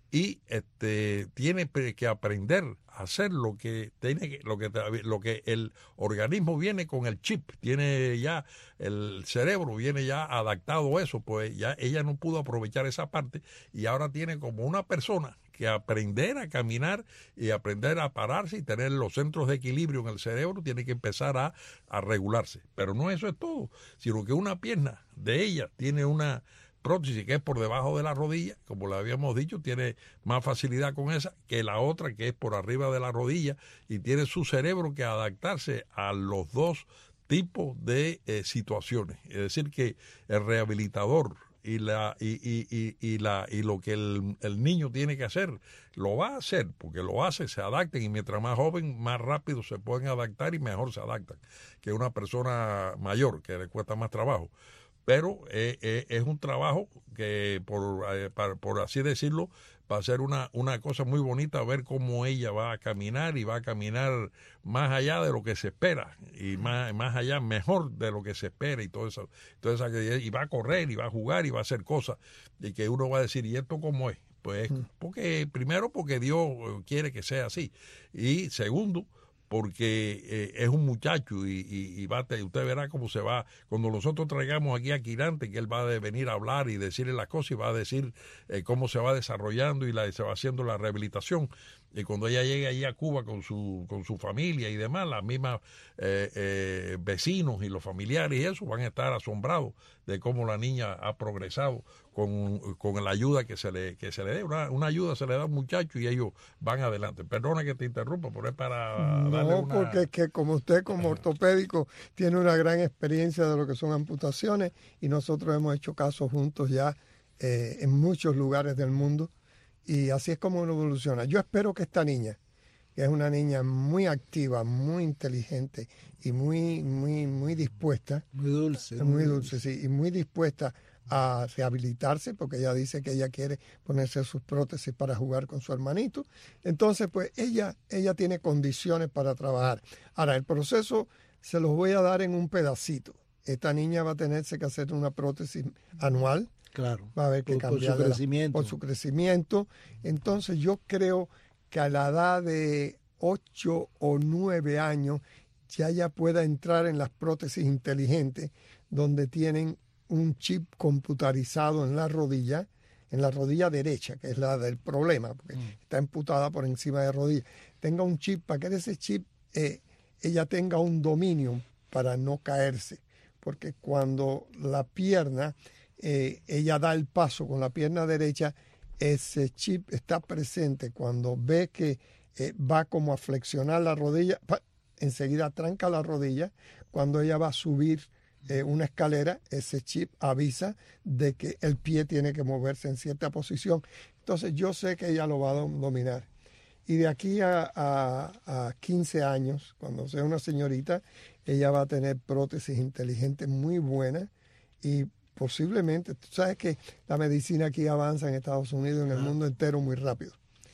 y este tiene que aprender a hacer lo que tiene lo que lo que el organismo viene con el chip, tiene ya el cerebro viene ya adaptado a eso, pues ya ella no pudo aprovechar esa parte y ahora tiene como una persona que aprender a caminar y aprender a pararse y tener los centros de equilibrio en el cerebro, tiene que empezar a, a regularse. Pero no eso es todo, sino que una pierna de ella tiene una prótesis que es por debajo de la rodilla, como le habíamos dicho, tiene más facilidad con esa que la otra que es por arriba de la rodilla y tiene su cerebro que adaptarse a los dos tipos de eh, situaciones. Es decir, que el rehabilitador y la y, y, y, y la y lo que el, el niño tiene que hacer lo va a hacer porque lo hace, se adapten y mientras más joven más rápido se pueden adaptar y mejor se adaptan que una persona mayor que le cuesta más trabajo. Pero eh, eh, es un trabajo que, por, eh, para, por así decirlo, va a ser una, una cosa muy bonita ver cómo ella va a caminar y va a caminar más allá de lo que se espera y más, más allá, mejor de lo que se espera y todo eso. Entonces, y va a correr y va a jugar y va a hacer cosas y que uno va a decir, ¿y esto cómo es? Pues porque primero porque Dios quiere que sea así y segundo, porque eh, es un muchacho y, y, y va a, usted verá cómo se va, cuando nosotros traigamos aquí a Quirante, que él va a venir a hablar y decirle las cosas y va a decir eh, cómo se va desarrollando y la, se va haciendo la rehabilitación. Y cuando ella llegue allí a Cuba con su con su familia y demás, las mismas eh, eh, vecinos y los familiares y eso van a estar asombrados de cómo la niña ha progresado con, con la ayuda que se le que se le dé. Una, una ayuda se le da a un muchacho y ellos van adelante. Perdona que te interrumpa, pero es para no, darle una... porque es que como usted como ortopédico tiene una gran experiencia de lo que son amputaciones y nosotros hemos hecho casos juntos ya eh, en muchos lugares del mundo. Y así es como uno evoluciona. Yo espero que esta niña, que es una niña muy activa, muy inteligente y muy, muy, muy dispuesta. Muy dulce. Muy, muy dulce, dulce, sí. Y muy dispuesta a rehabilitarse, porque ella dice que ella quiere ponerse sus prótesis para jugar con su hermanito. Entonces, pues ella, ella tiene condiciones para trabajar. Ahora, el proceso se los voy a dar en un pedacito. Esta niña va a tenerse que hacer una prótesis anual. Claro, va a haber que por, cambiar por su crecimiento. por su crecimiento. Entonces yo creo que a la edad de ocho o nueve años ya ella pueda entrar en las prótesis inteligentes donde tienen un chip computarizado en la rodilla, en la rodilla derecha, que es la del problema, porque mm. está amputada por encima de la rodilla. Tenga un chip para que de ese chip eh, ella tenga un dominio para no caerse, porque cuando la pierna Eh, ella da el paso con la pierna derecha, ese chip está presente cuando ve que eh, va como a flexionar la rodilla, ¡pah! Enseguida tranca la rodilla. Cuando ella va a subir eh, una escalera, ese chip avisa de que el pie tiene que moverse en cierta posición. Entonces yo sé que ella lo va a dominar. Y de aquí a, a, a quince años, cuando sea una señorita, ella va a tener prótesis inteligentes muy buenas y posiblemente, tú sabes que la medicina aquí avanza en Estados Unidos, en el mundo entero muy rápido.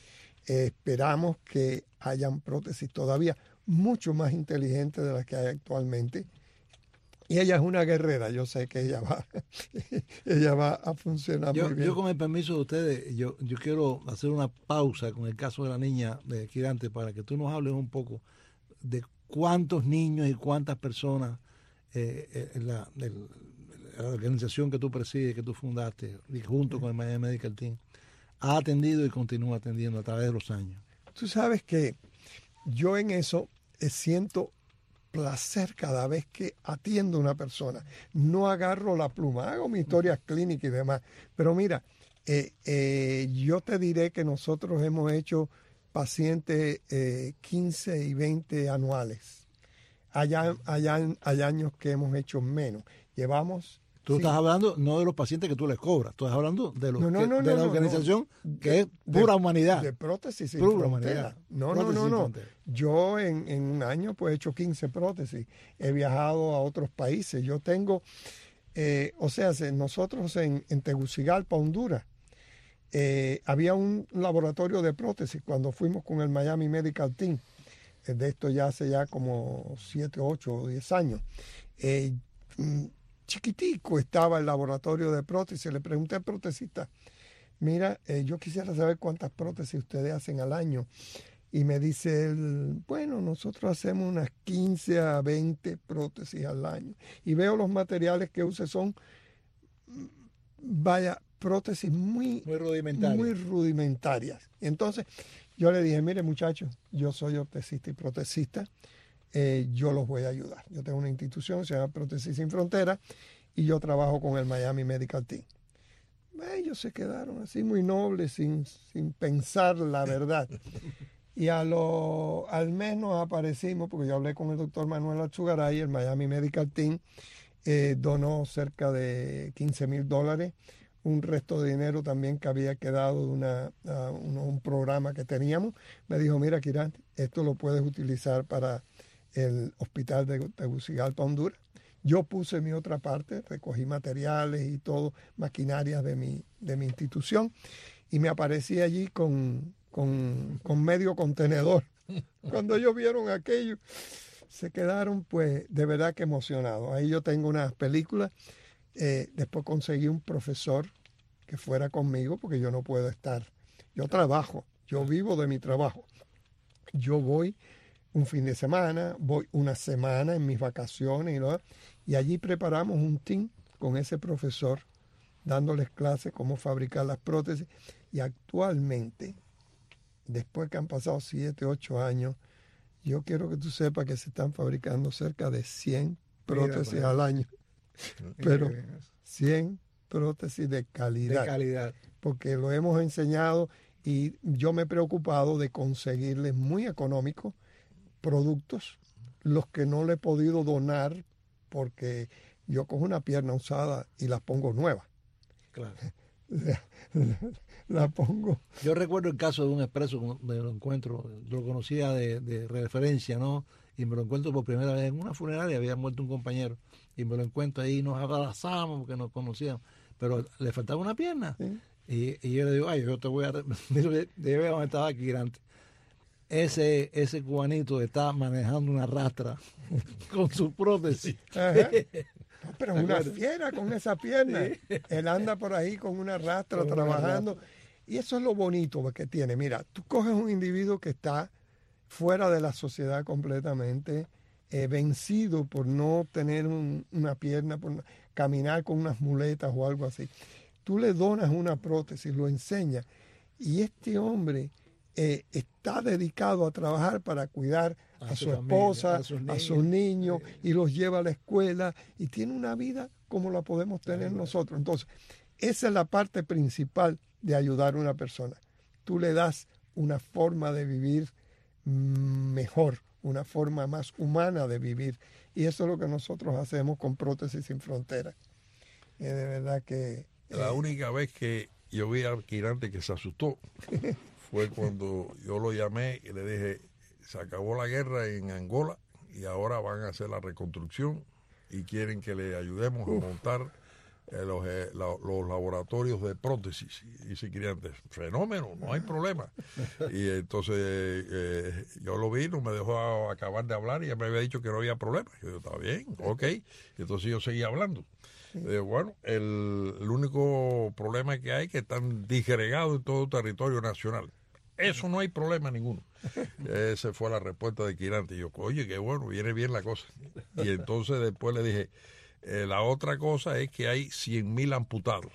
Eh, esperamos que hayan prótesis todavía mucho más inteligentes de las que hay actualmente. Y ella es una guerrera, yo sé que ella va, ella va a funcionar yo, muy bien. Yo con el permiso de ustedes, yo, yo quiero hacer una pausa con el caso de la niña de Quirante para que tú nos hables un poco de cuántos niños y cuántas personas eh, eh, la, el, la organización que tú presides, que tú fundaste, junto con el Miami Medical Team, ha atendido y continúa atendiendo a través de los años. Tú sabes que yo en eso siento placer cada vez que atiendo a una persona. No agarro la pluma, hago mi historia clínica y demás. Pero mira, eh, eh, yo te diré que nosotros hemos hecho pacientes eh, quince y veinte anuales. Allá, allá, hay años que hemos hecho menos. Llevamos... Tú sí. estás hablando no de los pacientes que tú les cobras, tú estás hablando de, los no, no, que, no, de no, la no, organización no. que de, es pura de, humanidad. De prótesis sin pura frontera. Humanidad. No, prótesis no, no, no. Frontera. Yo en, en un año pues he hecho quince prótesis. He viajado a otros países. Yo tengo, eh, o sea, nosotros en, en Tegucigalpa, Honduras, eh, había un laboratorio de prótesis cuando fuimos con el Miami Medical Team. Eh, de esto ya hace ya como siete, ocho o diez años. Eh, chiquitico estaba el laboratorio de prótesis. Le pregunté al protesista, mira, eh, yo quisiera saber cuántas prótesis ustedes hacen al año. Y me dice él, bueno, nosotros hacemos unas quince a veinte prótesis al año. Y veo los materiales que usa son, vaya, prótesis muy, muy rudimentarias. Muy rudimentarias. Entonces yo le dije, mire muchachos, yo soy ortesista y protesista. Eh, yo los voy a ayudar. Yo tengo una institución, se llama Prótesis Sin Fronteras, y yo trabajo con el Miami Medical Team. Ellos se quedaron así muy nobles, sin, sin pensar la verdad. Y a lo, al mes nos aparecimos, porque yo hablé con el doctor Manuel Achugaray, el Miami Medical Team, eh, donó cerca de quince mil dólares, un resto de dinero también que había quedado de una, uh, un, un programa que teníamos. Me dijo, mira, Kirán, esto lo puedes utilizar para el hospital de Tegucigalpa, Honduras. Yo puse mi otra parte, recogí materiales y todo, maquinarias de mi, de mi institución, y me aparecí allí con, con, con medio contenedor. Cuando ellos vieron aquello, se quedaron pues de verdad que emocionados. Ahí yo tengo unas películas. Eh, después conseguí un profesor que fuera conmigo, porque yo no puedo estar. Yo trabajo, yo vivo de mi trabajo. Yo voy un fin de semana, voy una semana en mis vacaciones y, ¿no? y allí preparamos un team con ese profesor, dándoles clases cómo fabricar las prótesis. Y actualmente, después que han pasado siete, ocho años, yo quiero que tú sepas que se están fabricando cerca de cien prótesis Mira, al año. Pero cien prótesis de calidad. De calidad. Porque lo hemos enseñado y yo me he preocupado de conseguirles muy económicos productos, los que no le he podido donar porque yo cojo una pierna usada y la pongo nueva. Claro. La pongo. Yo recuerdo el caso de un expreso, me lo encuentro, yo lo conocía de, de referencia, ¿no? Y me lo encuentro por primera vez en una funeraria, había muerto un compañero, y me lo encuentro ahí, nos abrazamos porque nos conocíamos, pero le faltaba una pierna. ¿Sí? Y, y yo le digo, ay, yo te voy a... Debe donde estaba aquí antes. Ese, ese cubanito está manejando una rastra con su prótesis. Ajá. No, pero es una fiera con esa pierna. Sí. Él anda por ahí con una rastra con trabajando. Una rastra. Y eso es lo bonito que tiene. Mira, tú coges un individuo que está fuera de la sociedad completamente, eh, vencido por no tener un, una pierna, por caminar con unas muletas o algo así. Tú le donas una prótesis, lo enseñas. Y este hombre eh, está dedicado a trabajar para cuidar a, a su, su esposa, familia, a, sus a sus niños, sí. y los lleva a la escuela y tiene una vida como la podemos tener sí, nosotros. Entonces, esa es la parte principal de ayudar a una persona. Tú le das una forma de vivir mejor, una forma más humana de vivir. Y eso es lo que nosotros hacemos con Prótesis Sin Fronteras. Eh, de verdad que... La eh, única vez que yo vi al Quirante que se asustó fue cuando yo lo llamé y le dije, se acabó la guerra en Angola y ahora van a hacer la reconstrucción y quieren que le ayudemos Uf. a montar eh, los, eh, la, los laboratorios de prótesis. Y dice Quirante, fenómeno, no hay problema. Y entonces eh, yo lo vi, no me dejó acabar de hablar y ya me había dicho que no había problema. Yo digo, está bien, ok. Y entonces yo seguía hablando. Eh, bueno, el, el único problema que hay es que están disgregados en todo el territorio nacional. Eso no hay problema ninguno. Esa fue la respuesta de Quirante. Y yo, oye, qué bueno, viene bien la cosa. Y entonces después le dije, Eh, la otra cosa es que hay cien mil amputados.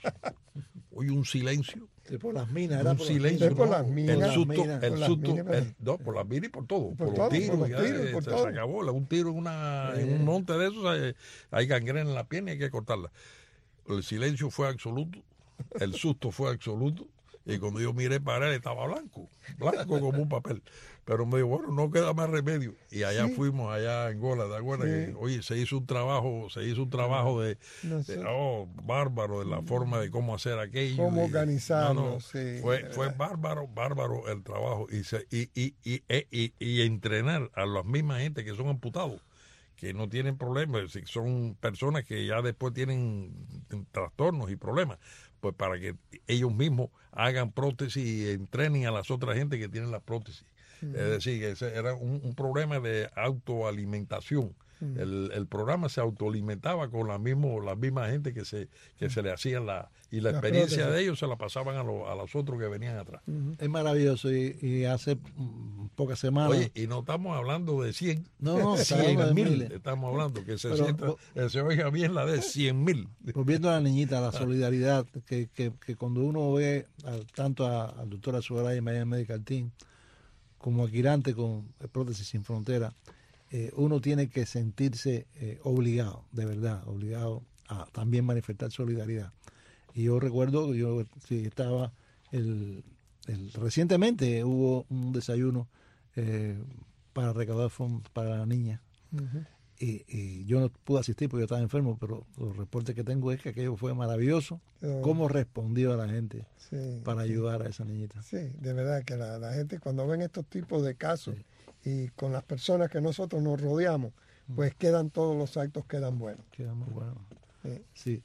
Hoy un silencio. Por las minas, era un por silencio. Las No, por las minas, el las susto, minas, el por las susto, minas, el, no, por las minas y por todo. Por Por, todo, los tiros, por los ya, tiros, eh, por se, todo. se acabó. Un tiro en, una, en un monte de esos, hay, hay gangrena en la pierna y hay que cortarla. El silencio fue absoluto, el susto fue absoluto. Y cuando yo miré para él, estaba blanco, blanco como un papel. Pero me dijo, bueno, no queda más remedio. Y allá sí. fuimos, allá en Angola, ¿te acuerdas? Sí. Que, oye, se hizo un trabajo, se hizo un trabajo de, no sé. de oh, bárbaro, de la forma de cómo hacer aquello. Cómo organizarlo, no, no, sí. Fue, fue bárbaro, bárbaro el trabajo. Y, se, y, y, y, y, y, y entrenar a las mismas gente que son amputados, que no tienen problemas, son personas que ya después tienen trastornos y problemas, pues para que ellos mismos hagan prótesis y entrenen a las otras gente que tienen las prótesis. Uh-huh. Es decir, ese era un, un problema de autoalimentación. Uh-huh. El, el programa se autoalimentaba con la mismo, la misma gente que se que uh-huh. se le hacían la y la, la experiencia prótesis. De ellos se la pasaban a, lo, a los otros que venían atrás. Uh-huh. Es maravilloso y, y hace pocas semanas. Oye, y no estamos hablando de cien, no, no, cien mil, estamos hablando que se, Pero, sienta, o, se oiga bien la de cien mil. Volviendo a la niñita, la solidaridad, que, que, que cuando uno ve a, tanto al doctor Azugaray y Miami Medical Team como a Quirante con Prótesis Sin Frontera, eh, uno tiene que sentirse eh, obligado, de verdad, obligado a también manifestar solidaridad. Y yo recuerdo, yo sí, estaba, el, el, recientemente hubo un desayuno eh, para recaudar fondos para la niña. Uh-huh. Y, y yo no pude asistir porque yo estaba enfermo, pero los reportes que tengo es que aquello fue maravilloso, oh. cómo respondió a la gente sí, para sí. ayudar a esa niñita. Sí, de verdad que la, la gente cuando ven estos tipos de casos sí. y con las personas que nosotros nos rodeamos, pues quedan todos los actos, quedan buenos. Quedan muy buenos. Sí. sí.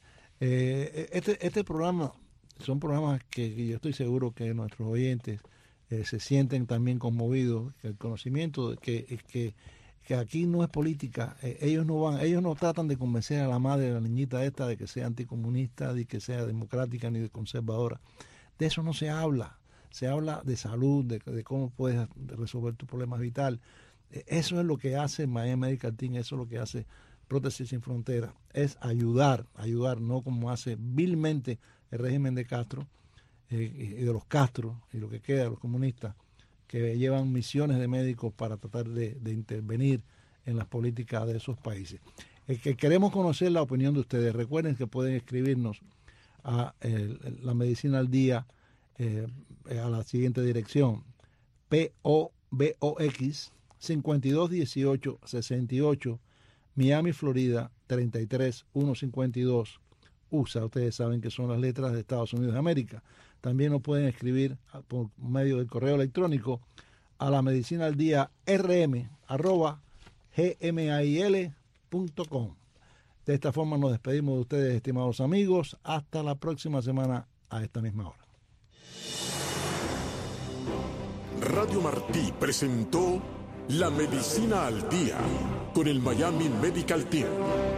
Eh, este, este programa son programas que, que yo estoy seguro que nuestros oyentes eh, se sienten también conmovidos, el conocimiento de que, que que aquí no es política, eh, ellos no van, ellos no tratan de convencer a la madre de la niñita esta de que sea anticomunista, de que sea democrática ni de conservadora. De eso no se habla, se habla de salud, de, de cómo puedes resolver tus problemas vitales. Eh, eso es lo que hace Miami Medical Team, eso es lo que hace Prótesis Sin Fronteras, es ayudar, ayudar, no como hace vilmente el régimen de Castro eh, y de los Castro y lo que queda de los comunistas, que llevan misiones de médicos para tratar de, de intervenir en las políticas de esos países. Eh, que queremos conocer la opinión de ustedes. Recuerden que pueden escribirnos a el, la Medicina al Día eh, a la siguiente dirección: P O B O X cincuenta y dos dieciocho sesenta y ocho, Miami, Florida treinta y tres mil ciento cincuenta y dos, U S A. Ustedes saben que son las letras de Estados Unidos de América. También nos pueden escribir por medio del correo electrónico a la medicina al día rm arroba gmail punto com. De esta forma nos despedimos de ustedes, estimados amigos. Hasta la próxima semana a esta misma hora. Radio Martí presentó La Medicina al Día con el Miami Medical Team.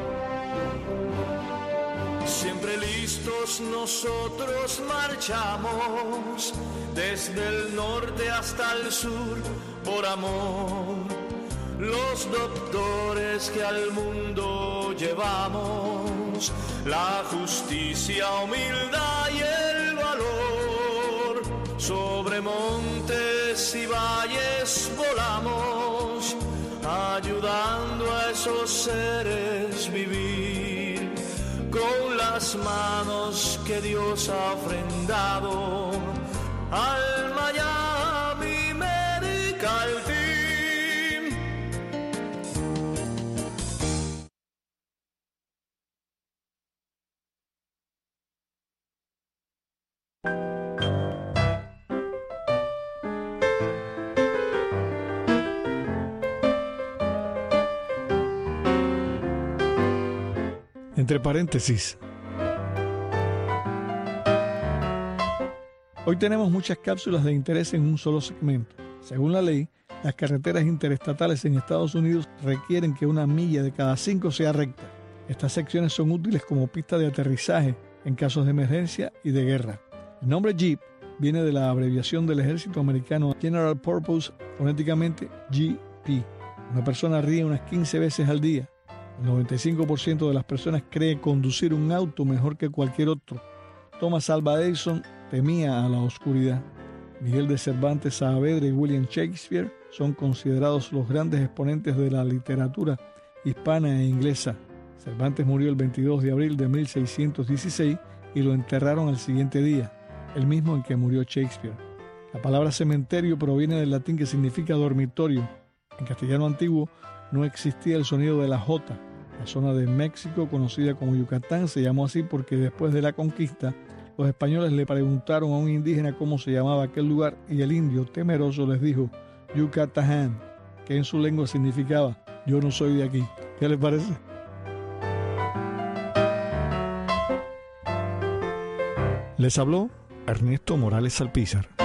Siempre listos nosotros marchamos, desde el norte hasta el sur, por amor. Los doctores que al mundo llevamos, la justicia, humildad y el valor. Sobre montes y valles volamos, ayudando a esos seres vivir. Con las manos que Dios ha ofrendado al Miami Medical Team. Entre paréntesis. Hoy tenemos muchas cápsulas de interés en un solo segmento. Según la ley, las carreteras interestatales en Estados Unidos requieren que una milla de cada cinco sea recta. Estas secciones son útiles como pista de aterrizaje en casos de emergencia y de guerra. El nombre Jeep viene de la abreviación del ejército americano General Purpose, fonéticamente G P. Una persona ríe unas quince veces al día. El noventa y cinco por ciento de las personas cree conducir un auto mejor que cualquier otro. Thomas Alva Edison temía a la oscuridad. Miguel de Cervantes Saavedra y William Shakespeare son considerados los grandes exponentes de la literatura hispana e inglesa. Cervantes murió el veintidós de abril de mil seiscientos dieciséis y lo enterraron al siguiente día, el mismo en que murió Shakespeare. La palabra cementerio proviene del latín que significa dormitorio. En castellano antiguo no existía el sonido de la J. La zona de México, conocida como Yucatán, se llamó así porque después de la conquista, los españoles le preguntaron a un indígena cómo se llamaba aquel lugar y el indio, temeroso, les dijo Yucatán, que en su lengua significaba yo no soy de aquí. ¿Qué les parece? Les habló Ernesto Morales Alpizar.